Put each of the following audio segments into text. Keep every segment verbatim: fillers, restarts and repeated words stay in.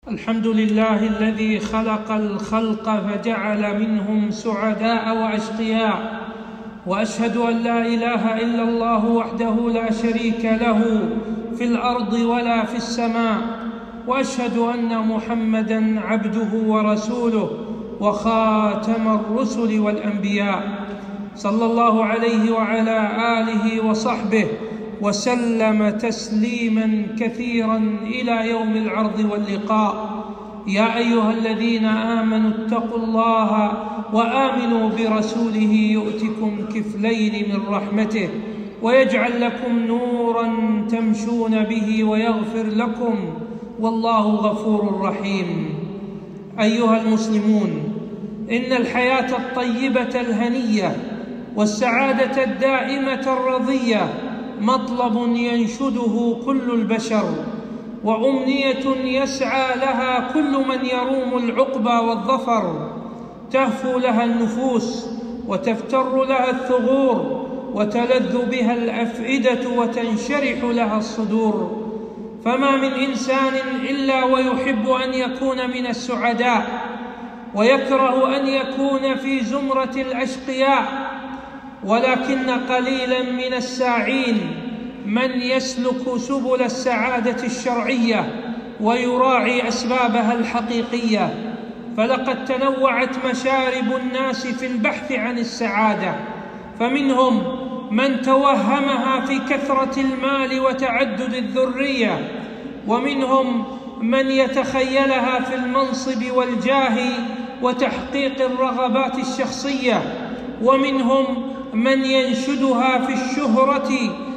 الحمد لله الذي خلق الخلق فجعل منهم سعداء وأشقياء، وأشهد أن لا إله إلا الله وحده لا شريك له في الأرض ولا في السماء، وأشهد أن محمدًا عبده ورسوله وخاتم الرسل والأنبياء، صلى الله عليه وعلى آله وصحبه وسلم تسليماً كثيراً إلى يوم العرض واللقاء. يا أيها الذين آمنوا اتقوا الله وآمنوا برسوله يؤتكم كفلين من رحمته ويجعل لكم نوراً تمشون به ويغفر لكم، والله غفور رحيم. أيها المسلمون، إن الحياة الطيبة الهنية والسعادة الدائمة الرضية مطلب ينشده كل البشر، وأمنية يسعى لها كل من يروم العقبى والظفر. تهفو لها النفوس وتفتر لها الثغور وتلذ بها الأفئدة وتنشرح لها الصدور. فما من إنسان إلا ويحب أن يكون من السعداء، ويكره أن يكون في زمرة الأشقياء، ولكن قليلاً من الساعين من يسلك سبل السعادة الشرعية ويراعي أسبابها الحقيقية. فلقد تنوعت مشارب الناس في البحث عن السعادة، فمنهم من توهمها في كثرة المال وتعدد الذرية، ومنهم من يتخيلها في المنصب والجاه وتحقيق الرغبات الشخصية، ومنهم من ينشدها في الشهرة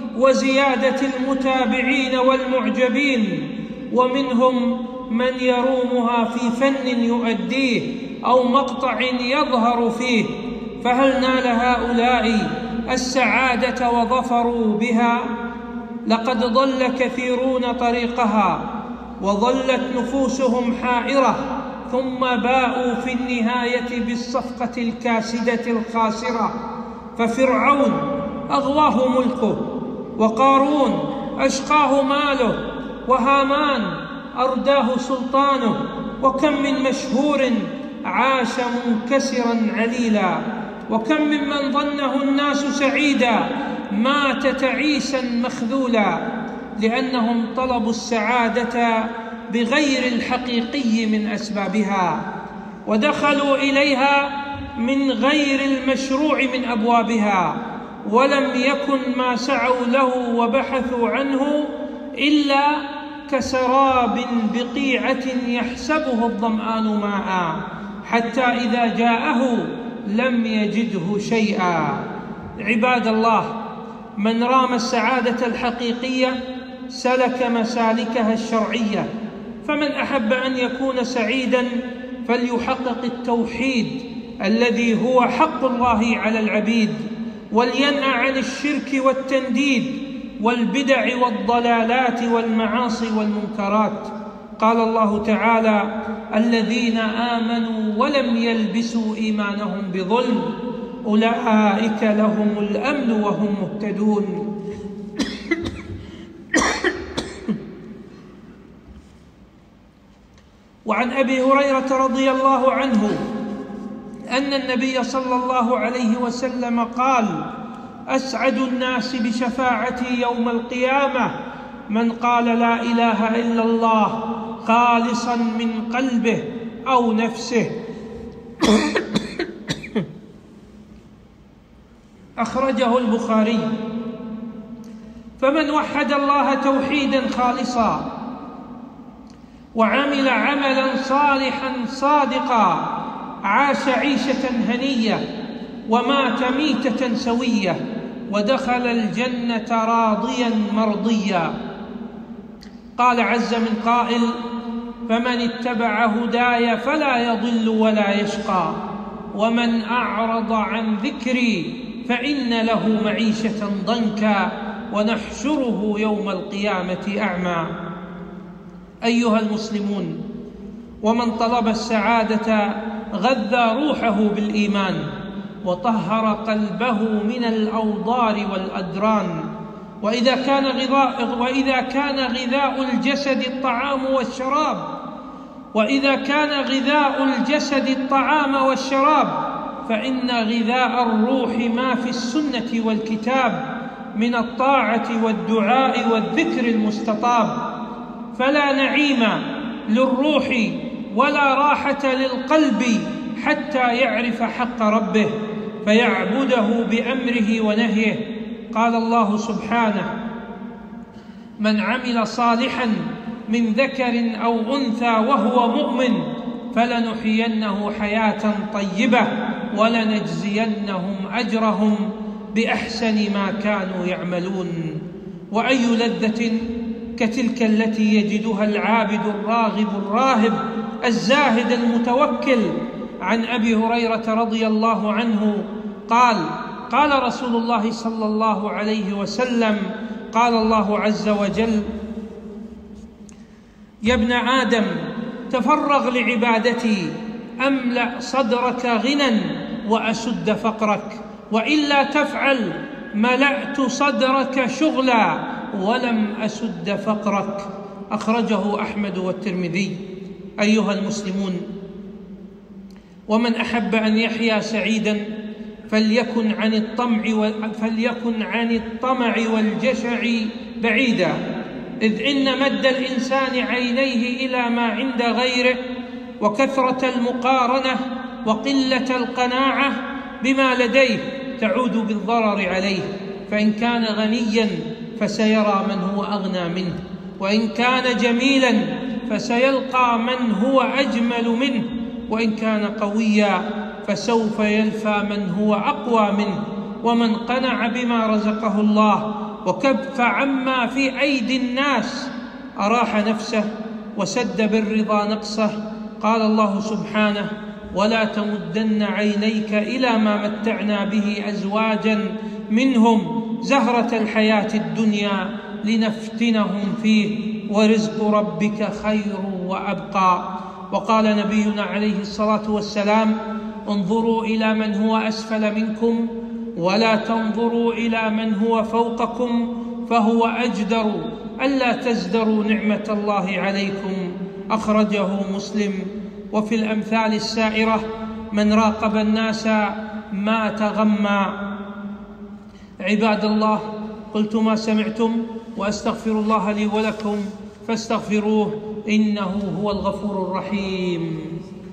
وزيادة المتابعين والمعجبين، ومنهم من يرومها في فن يؤديه أو مقطع يظهر فيه. فهل نال هؤلاء السعادة وظفروا بها؟ لقد ضل كثيرون طريقها وظلت نفوسهم حائرة، ثم باءوا في النهاية بالصفقة الكاسدة الخاسرة. ففرعون أغواه ملكه، وقارون أشقاه ماله، وهامان أرداه سلطانه، وكم من مشهور عاش منكسرا عليلا، وكم ممن ظنه الناس سعيدا مات تعيسا مخذولا، لأنهم طلبوا السعادة بغير الحقيقي من أسبابها، ودخلوا إليها من غير المشروع من أبوابها، ولم يكن ما سعوا له وبحثوا عنه إلا كسراب بقيعة يحسبه الظمآن ماء، حتى إذا جاءه لم يجده شيئا. عباد الله، من رام السعادة الحقيقية سلك مسالكها الشرعية، فمن أحب أن يكون سعيداً فليحقق التوحيد الذي هو حق الله على العبيد، ولينأ عن الشرك والتنديد والبدع والضلالات والمعاصي والمنكرات. قال الله تعالى: الذين آمنوا ولم يلبسوا إيمانهم بظلم أولئك لهم الأمن وهم مهتدون. وعن أبي هريرة رضي الله عنه أن النبي صلى الله عليه وسلم قال: أسعد الناس بشفاعتي يوم القيامة من قال لا إله إلا الله خالصاً من قلبه أو نفسه. أخرجه البخاري. فمن وحد الله توحيداً خالصاً وعمل عملاً صالحاً صادقاً عاش عيشة هنية ومات ميتة سوية ودخل الجنة راضيا مرضيا. قال عز من قائل: فمن اتبع هداي فلا يضل ولا يشقى، ومن أعرض عن ذكري فإن له معيشة ضنكا ونحشره يوم القيامة أعمى. أيها المسلمون، ومن طلب السعادة غذى روحه بالإيمان وطهر قلبه من الأوضار والأدران، وإذا كان غذاء وإذا كان غذاء الجسد الطعام والشراب، وإذا كان غذاء الجسد الطعام والشراب فإن غذاء الروح ما في السنة والكتاب من الطاعة والدعاء والذكر المستطاب. فلا نعيم للروح ولا راحة للقلب حتى يعرف حق ربه فيعبده بأمره ونهيه. قال الله سبحانه: من عمل صالحا من ذكر أو أنثى وهو مؤمن فلنحيينه حياة طيبة ولنجزينهم أجرهم بأحسن ما كانوا يعملون. وأي لذة كتلك التي يجدها العابد الراغب الراهب الزاهد المتوكل. عن أبي هريرة رضي الله عنه قال: قال رسول الله صلى الله عليه وسلم: قال الله عز وجل: يا ابن آدم تفرغ لعبادتي أملأ صدرك غنى وأسد فقرك، وإلا تفعل ملأت صدرك شغلا ولم أسد فقرك. أخرجه أحمد والترمذي. أيها المسلمون، ومن أحب أن يحيا سعيدا فليكن عن الطمع فليكن عن الطمع والجشع بعيدا، إذ إن مد الإنسان عينيه إلى ما عند غيره وكثرة المقارنة وقلة القناعة بما لديه تعود بالضرر عليه، فإن كان غنيا فسيرى من هو أغنى منه، وإن كان جميلا فسيلقى من هو أجمل منه، وإن كان قويا فسوف يلفى من هو أقوى منه. ومن قنع بما رزقه الله وكف عما في أيدي الناس أراح نفسه وسد بالرضا نقصه. قال الله سبحانه: ولا تمدن عينيك إلى ما متعنا به أزواجا منهم زهرة الحياة الدنيا لنفتنهم فيه ورزق ربك خير وأبقى. وقال نبينا عليه الصلاة والسلام: انظروا إلى من هو أسفل منكم ولا تنظروا إلى من هو فوقكم فهو أجدر ألا تزدروا نعمة الله عليكم. أخرجه مسلم. وفي الأمثال السائرة: من راقب الناس ما تغمى. عباد الله، قلت ما سمعتم وأستغفر الله لي ولكم فاستغفروه إنه هو الغفور الرحيم.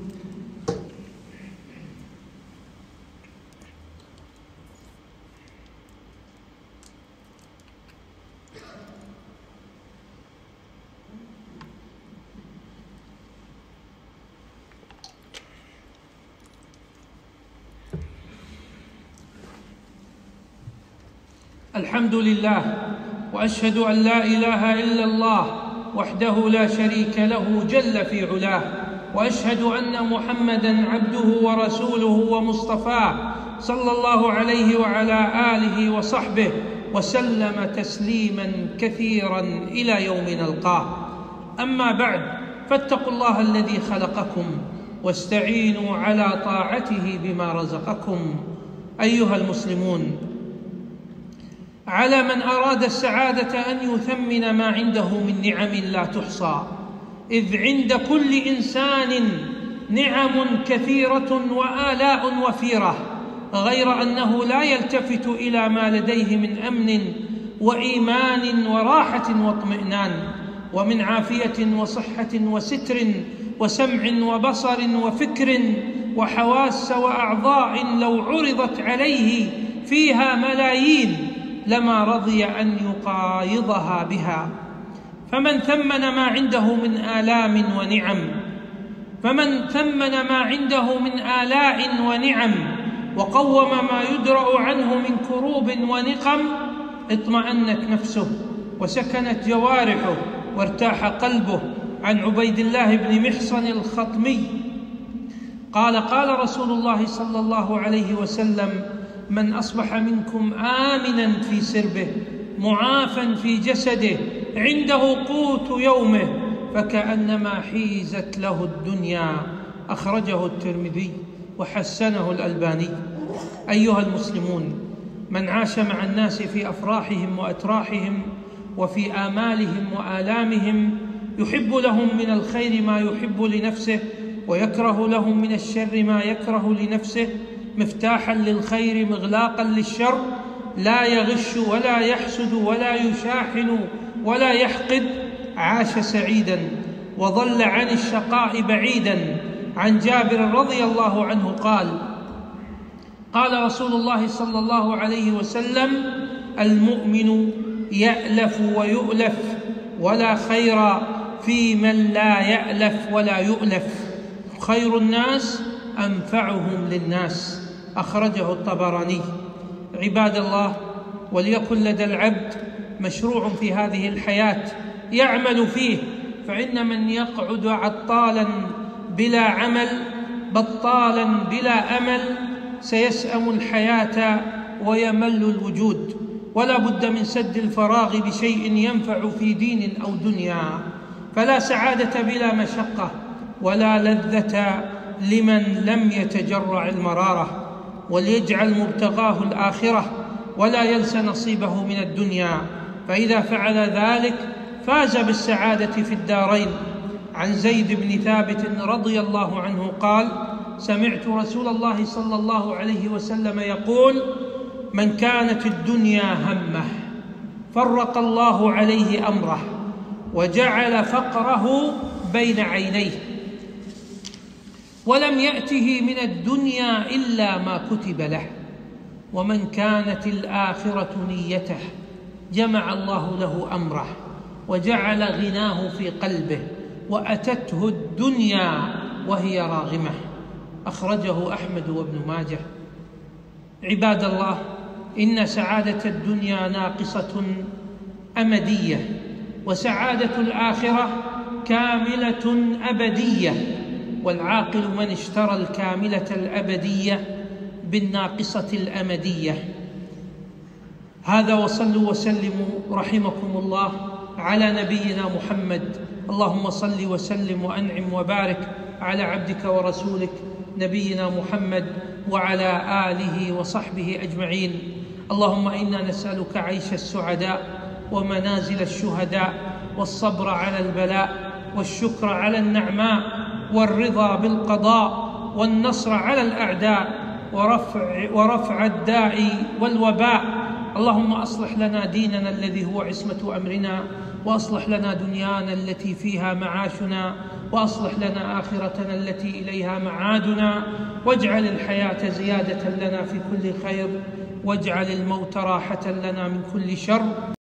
الحمد لله، وأشهد أن لا إله إلا الله وحده لا شريك له جل في علاه، وأشهد أن محمدًا عبده ورسوله ومصطفاه صلى الله عليه وعلى آله وصحبه وسلم تسليمًا كثيرًا إلى يوم نلقاه. أما بعد، فاتقوا الله الذي خلقكم واستعينوا على طاعته بما رزقكم. أيها المسلمون، على من أراد السعادة أن يثمن ما عنده من نعم لا تحصى، إذ عند كل إنسان نعم كثيرة وآلاء وفيرة، غير أنه لا يلتفت إلى ما لديه من أمن وإيمان وراحة واطمئنان، ومن عافية وصحة وستر وسمع وبصر وفكر وحواس وأعضاء لو عرضت عليه فيها ملايين لما رضي أن يقايضها بها. فمن ثمن ما عنده من آلام ونعم فمن ثمن ما عنده من آلاء ونعم وقوم ما يدرأ عنه من كروب ونقم، اطمأنت نفسه وسكنت جوارحه وارتاح قلبه. عن عبيد الله بن محصن الخطمي قال: قال رسول الله صلى الله عليه وسلم: من أصبح منكم آمناً في سربه معافاً في جسده عنده قوت يومه فكأنما حيزت له الدنيا. أخرجه الترمذي وحسنه الألباني. أيها المسلمون، من عاش مع الناس في أفراحهم وأتراحهم وفي آمالهم وآلامهم يحب لهم من الخير ما يحب لنفسه ويكره لهم من الشر ما يكره لنفسه، مفتاحا للخير مغلاقا للشر، لا يغش ولا يحسد ولا يشاحن ولا يحقد، عاش سعيدا وضل عن الشقاء بعيدا. عن جابر رضي الله عنه قال: قال رسول الله صلى الله عليه وسلم: المؤمن يألف ويؤلف، ولا خير في من لا يألف ولا يؤلف، خير الناس أنفعهم للناس. أخرجه الطبراني. عباد الله، وليكن لدى العبد مشروع في هذه الحياة يعمل فيه، فإن من يقعد عطالا بلا عمل بطالا بلا أمل سيسأم الحياة ويمل الوجود، ولا بد من سد الفراغ بشيء ينفع في دين أو دنيا. فلا سعادة بلا مشقة، ولا لذة لمن لم يتجرع المرارة. وليجعل مبتغاه الآخرة ولا ينس نصيبه من الدنيا، فإذا فعل ذلك فاز بالسعادة في الدارين. عن زيد بن ثابت رضي الله عنه قال: سمعت رسول الله صلى الله عليه وسلم يقول: من كانت الدنيا همه فرق الله عليه أمره وجعل فقره بين عينيه، ولم يأته من الدنيا إلا ما كتب له. ومن كانت الآخرة نيته جمع الله له أمره وجعل غناه في قلبه وأتته الدنيا وهي راغمة. أخرجه أحمد وابن ماجه. عباد الله، إن سعادة الدنيا ناقصة أمدية، وسعادة الآخرة كاملة أبدية. والعاقل من اشترى الكاملة الأبدية بالناقصة الأمدية. هذا، وصلوا وسلموا رحمكم الله على نبينا محمد. اللهم صل وسلم وأنعم وبارك على عبدك ورسولك نبينا محمد وعلى آله وصحبه أجمعين. اللهم إنا نسألك عيش السعداء ومنازل الشهداء، والصبر على البلاء، والشكر على النعماء، والرضا بالقضاء، والنصر على الأعداء، ورفع, ورفع الداء والوباء. اللهم أصلح لنا ديننا الذي هو عصمة أمرنا، وأصلح لنا دنيانا التي فيها معاشنا، وأصلح لنا آخرتنا التي إليها معادنا، واجعل الحياة زيادة لنا في كل خير، واجعل الموت راحة لنا من كل شر.